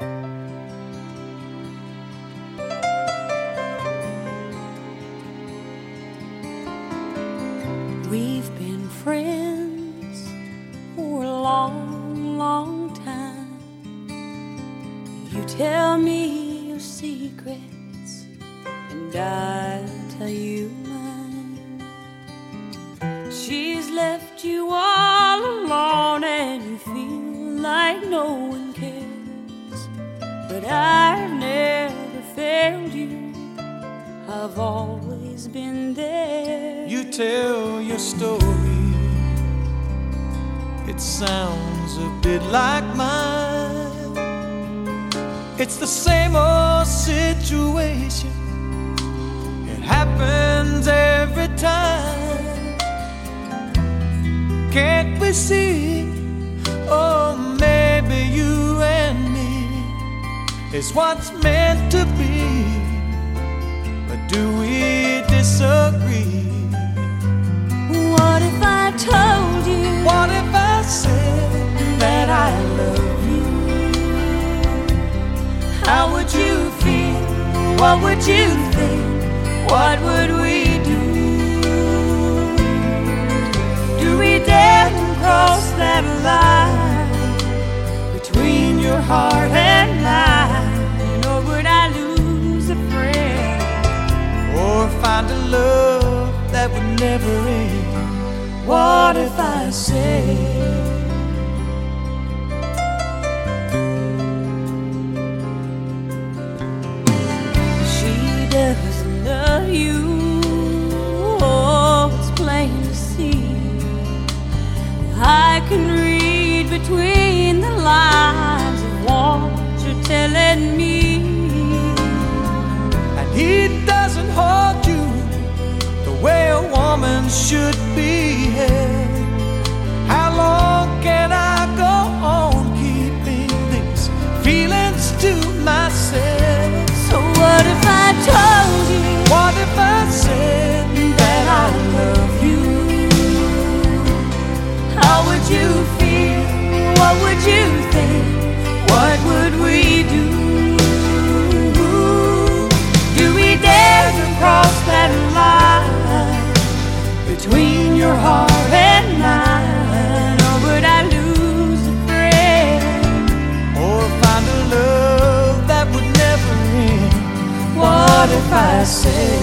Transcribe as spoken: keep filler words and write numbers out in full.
We've been friends for a long, long time. You tell me your secrets, and I tell you mine. She's left you all alone, and you feel like no one cares. But I've never failed you, I've always been there. You tell your story, it sounds a bit like mine. It's the same old situation, it happens every time. Can't we see, oh maybe you and me is what's meant to be? But do we disagree? What if I told you? What if I said that I love you? How would you feel? What would you think? What would we do? Do we dare to cross that line between your heart and mine? Or would I lose a friend? Or find a love that would never end? What if I say she doesn't love you? Oh, it's plain to see. I can read between the lines of what you're telling me. And he doesn't hold you the way a woman should be held. How long can I go on keeping these feelings to myself? So what if I told you? What if I said that I love you? How would you feel? What would you think? What would we do? Do we dare to cross that line between your heart and mine? Or would I lose a friend? Or find a love that would never end? What if I said